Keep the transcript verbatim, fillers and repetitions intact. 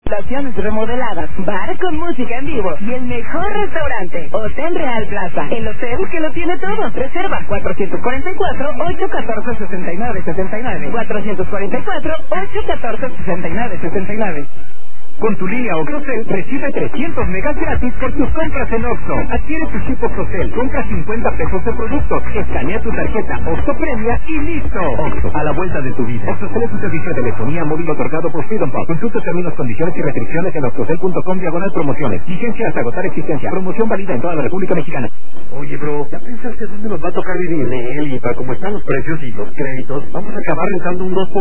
Estaciones remodeladas, bar con música en vivo y el mejor restaurante, Hotel Real Plaza, el hotel que lo tiene todo. Reserva cuatrocientos cuarenta y cuatro, ochocientos catorce, sesenta y nueve setenta y nueve, cuatrocientos cuarenta y cuatro, ochocientos catorce, sesenta y nueve setenta y nueve. Con tu línea Ocrocel recibe trescientos megas gratis por tus compras en Oxxo. Adquiere tu chip Ocrocel, compra cincuenta pesos de productos, escanea tu tarjeta Oxxo Premia y listo. Oxxo, a la vuelta de tu vida. Ocrocel es un servicio de telefonía móvil otorgado por Freedom Pop. Consulta términos, condiciones y restricciones en oxocel punto com diagonal promociones. Vigencia hasta agotar existencia. Promoción válida en toda la República Mexicana. Oye, bro, ¿ya pensaste dónde nos va a tocar vivir? Nelly, para cómo están los precios y los créditos, vamos a acabar rentando un dos por